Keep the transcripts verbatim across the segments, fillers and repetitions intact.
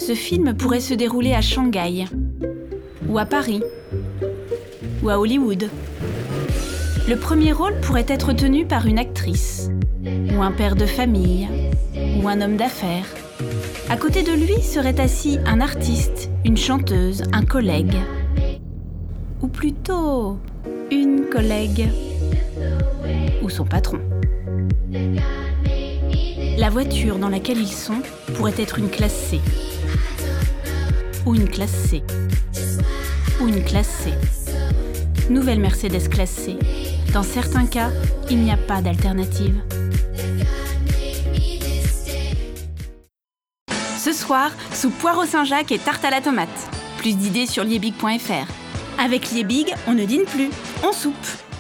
Ce film pourrait se dérouler à Shanghai, ou à Paris, ou à Hollywood. Le premier rôle pourrait être tenu par une actrice, ou un père de famille, ou un homme d'affaires. À côté de lui serait assis un artiste, une chanteuse, un collègue. Ou plutôt, une collègue. Ou son patron. La voiture dans laquelle ils sont pourrait être une classe C. Ou une classe C. Ou une classe C. Nouvelle Mercedes classe C. Dans certains cas, il n'y a pas d'alternative. Ce soir, sous poireau Saint-Jacques et tarte à la tomate. Plus d'idées sur liebig point f r. Avec Liebig, on ne dîne plus, on soupe.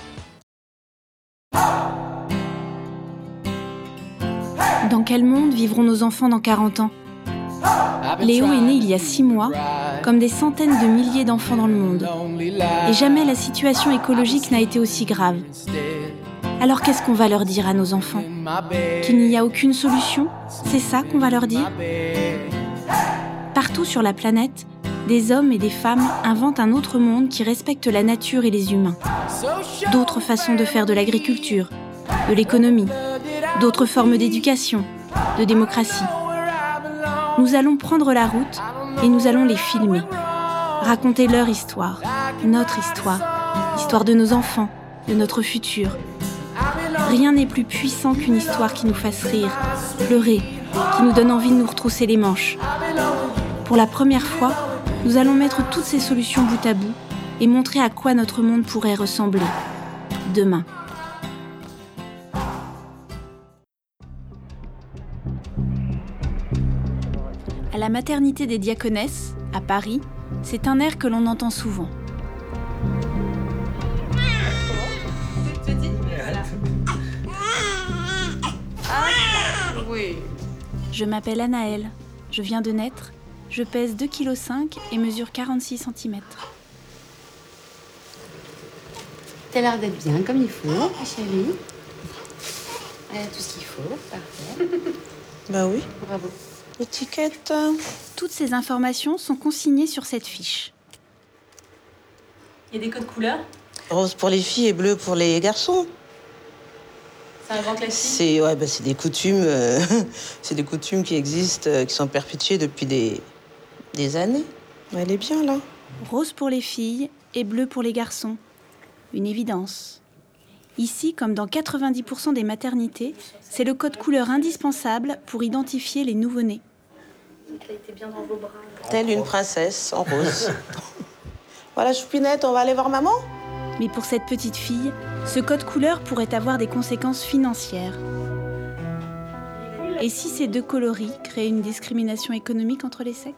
Dans quel monde vivront nos enfants dans quarante ans ? Léo est né il y a six mois, comme des centaines de milliers d'enfants dans le monde. Et jamais la situation écologique n'a été aussi grave. Alors qu'est-ce qu'on va leur dire à nos enfants ? Qu'il n'y a aucune solution ? C'est ça qu'on va leur dire ? Partout sur la planète, des hommes et des femmes inventent un autre monde qui respecte la nature et les humains. D'autres façons de faire de l'agriculture, de l'économie, d'autres formes d'éducation, de démocratie. Nous allons prendre la route et nous allons les filmer. Raconter leur histoire, notre histoire, l'histoire de nos enfants, de notre futur. Rien n'est plus puissant qu'une histoire qui nous fasse rire, pleurer, qui nous donne envie de nous retrousser les manches. Pour la première fois, nous allons mettre toutes ces solutions bout à bout et montrer à quoi notre monde pourrait ressembler demain. À la maternité des Diaconesses, à Paris, c'est un air que l'on entend souvent. Je m'appelle Anaëlle, je viens de naître, je pèse deux virgule cinq kilos et mesure quarante-six centimètres. T'as l'air d'être bien comme il faut, ma chérie. Elle a tout ce qu'il faut, parfait. Bah oui. Bravo. Étiquette. Toutes ces informations sont consignées sur cette fiche. Il y a des codes couleurs ? Rose pour les filles et bleu pour les garçons. C'est un grand classique ? C'est ouais, bah, c'est des coutumes, euh, c'est des coutumes qui existent, euh, qui sont perpétuées depuis des, des années. Elle est bien là. Rose pour les filles et bleu pour les garçons. Une évidence. Ici, comme dans quatre-vingt-dix pour cent des maternités, c'est le code couleur indispensable pour identifier les nouveau-nés. Telle une princesse en rose. Voilà, Choupinette, on va aller voir maman ? Mais pour cette petite fille, ce code couleur pourrait avoir des conséquences financières. Et si ces deux coloris créaient une discrimination économique entre les sexes ?